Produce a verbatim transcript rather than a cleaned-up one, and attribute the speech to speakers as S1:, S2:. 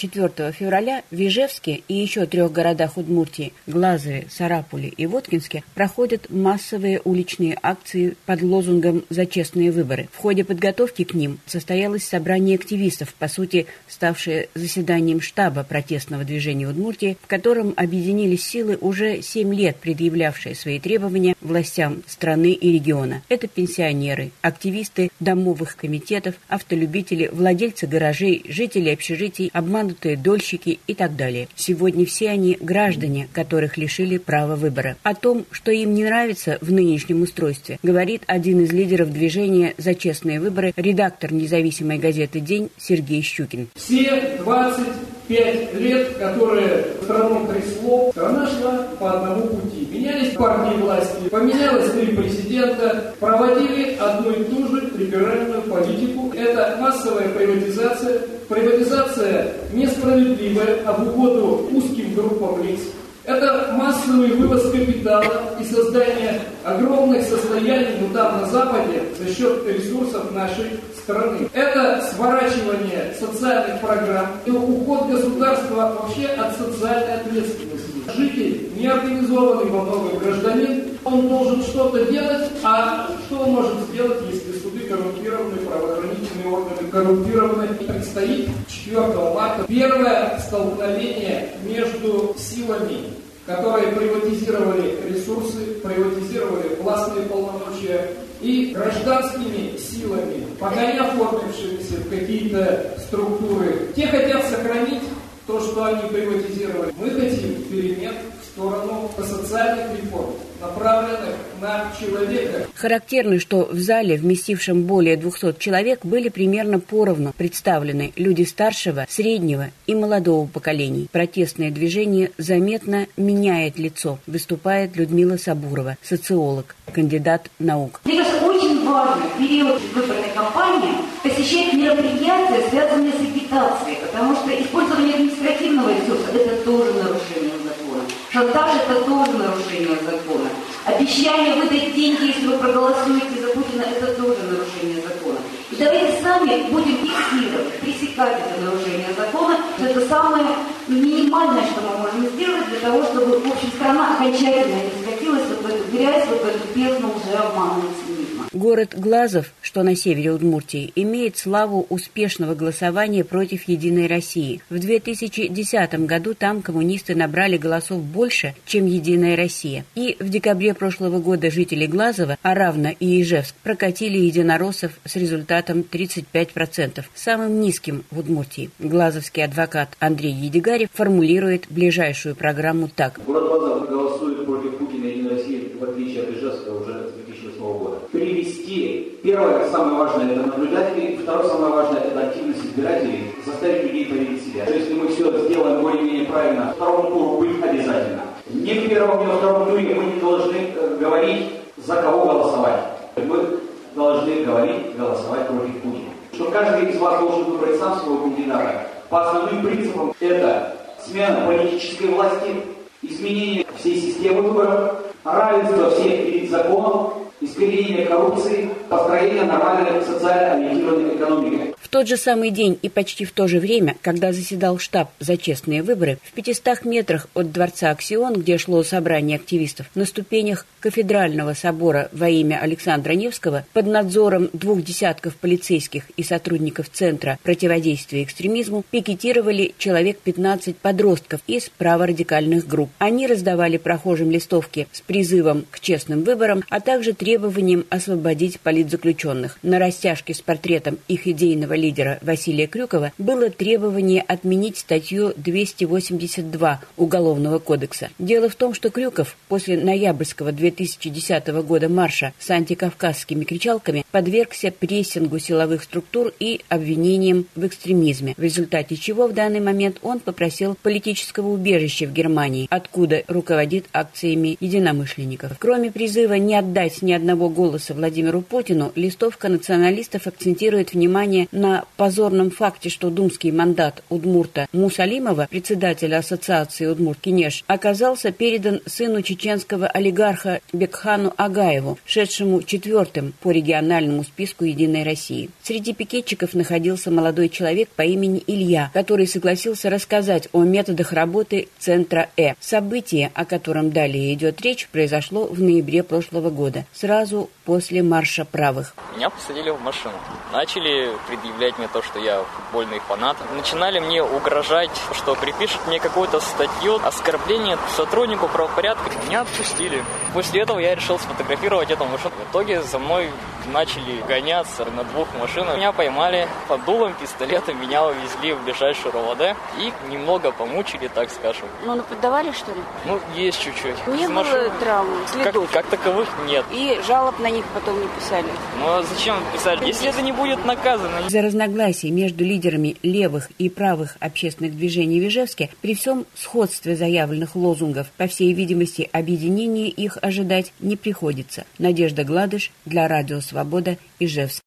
S1: четвёртого февраля в Ижевске и еще трех городах Удмуртии – Глазове, Сарапуле и Воткинске – проходят массовые уличные акции под лозунгом «За честные выборы». В ходе подготовки к ним состоялось собрание активистов, по сути, ставшее заседанием штаба протестного движения Удмуртии, в котором объединились силы, уже семь лет предъявлявшие свои требования властям страны и региона. Это пенсионеры, активисты домовых комитетов, автолюбители, владельцы гаражей, жители общежитий, обманутые дольщики и так далее. Сегодня все они граждане, которых лишили права выбора. О том, что им не нравится в нынешнем устройстве, говорит один из лидеров движения «За честные выборы», редактор независимой газеты «День» Сергей Щукин.
S2: Все двадцать пять лет, которые страну трясло, страна шла по одному пути. Менялись партии власти, поменялось три президента, проводили одну и ту же либеральную политику. Это массовая приватизация, приватизация несправедливая, а в угоду узким группам лиц. Это массовый вывоз капитала и создание огромных состояний, ну там на Западе, за счет ресурсов нашей страны. Это сворачивание социальных программ и уход государства вообще от социальной ответственности. Житель, неорганизованный во многом гражданин, он должен что-то делать, а что он может сделать, если суды коррумпированы, правоохранительные органы коррумпированы? Предстоит четвёртого марта первое столкновение между силами, которые приватизировали ресурсы, приватизировали властные полномочия, и гражданскими силами, пока не оформившимися в какие-то структуры. Те хотят сохранить то, что они приватизировали. Мы хотим перемен в сторону социальных реформ, направленных на человека.
S1: Характерно, что в зале, вместившем более двухсот человек, были примерно поровну представлены люди старшего, среднего и молодого поколений. Протестное движение заметно меняет лицо, выступает Людмила Сабурова, социолог, кандидат наук.
S3: Мне кажется, очень важно в период выборной кампании посещать мероприятия, связанные с агитацией, потому что использование административного ресурса – это тоже нарушение закона. Шантаж – это тоже нарушение закона. Обещание выдать деньги, если вы проголосуете за Путина, это тоже нарушение закона. И давайте сами будем фиксировать, пресекать это нарушение закона. Это самое минимальное, что мы можем сделать для того, чтобы, в общем, страна окончательно не скатилась вот в эту грязь, вот в эту бездну уже обмана и цинизма.
S1: Город Глазов, что на севере Удмуртии, имеет славу успешного голосования против «Единой России». В две тысячи десятом году там коммунисты набрали голосов больше, чем «Единая Россия». И в декабре прошлого года жители Глазова, а равно и Ижевск, прокатили единороссов с результатом тридцать пять процентов, самым низким в Удмуртии. Глазовский адвокат Андрей Едигарев формулирует ближайшую программу так.
S4: Город Глазов голосует против Путина и «Единой России», в отличие от Ижевска, уже с две тысячи восьмого года. Привести, первое, самое важное, это наблюдатели, второе, самое важное, это активность избирателей, заставить людей поверить в себя. Если мы все сделаем более-менее правильно, второму туру быть обязательно. Ни в первом, ни во втором туре мы не должны э, говорить, за кого голосовать. Мы должны говорить, голосовать против Путина. Что каждый из вас должен выбрать сам своего кандидата. По основным принципам это смена политической власти, изменение всей системы выборов, равенство всех перед законом, искоренение коррупции, построение нормальной социально ориентированной экономики.
S1: В тот же самый день и почти в то же время, когда заседал штаб «За честные выборы», в пятистах метрах от дворца Аксион, где шло собрание активистов, на ступенях кафедрального собора во имя Александра Невского, под надзором двух десятков полицейских и сотрудников Центра противодействия экстремизму, пикетировали человек пятнадцать подростков из праворадикальных групп. Они раздавали прохожим листовки с призывом к честным выборам, а также требованием освободить политзаключенных. На растяжке с портретом их идейного лидера Василия Крюкова было требование отменить статью двести восемьдесят два Уголовного кодекса. Дело в том, что Крюков после ноябрьского две тысячи десятого года марша с антикавказскими кричалками подвергся прессингу силовых структур и обвинениям в экстремизме, в результате чего в данный момент он попросил политического убежища в Германии, откуда руководит акциями единомышленников. Кроме призыва не отдать ни одного голоса Владимиру Путину, листовка националистов акцентирует внимание на на позорном факте, что думский мандат удмурта Мусалимова, председателя ассоциации Удмурт-Кенеш, оказался передан сыну чеченского олигарха Бекхану Агаеву, шедшему четвертым по региональному списку «Единой России». Среди пикетчиков находился молодой человек по имени Илья, который согласился рассказать о методах работы Центра Э. Событие, о котором далее идет речь, произошло в ноябре прошлого года, сразу после марша правых.
S5: Меня посадили в машину. Начали предъявлять мне то, что я футбольный фанат. Начинали мне угрожать, что припишут мне какую-то статью оскорбление сотруднику правопорядка. Меня отпустили. После этого я решил сфотографировать эту машину. В итоге за мной начали гоняться на двух машинах. Меня поймали под дулом пистолета, меня увезли в ближайшую РОВД и немного помучили, так скажем.
S6: Ну, нападавали, что ли?
S5: Ну, есть чуть-чуть.
S6: Не было травм, следов?
S5: Как, как таковых нет.
S6: И жалоб на них потом не писали?
S5: Ну, а зачем писать, если это не будет наказано?
S1: Из-за разногласий между лидерами левых и правых общественных движений в Ижевске, при всем сходстве заявленных лозунгов, по всей видимости, объединения их ожидать не приходится. Надежда Гладыш для Радио Свобода, Ижевск.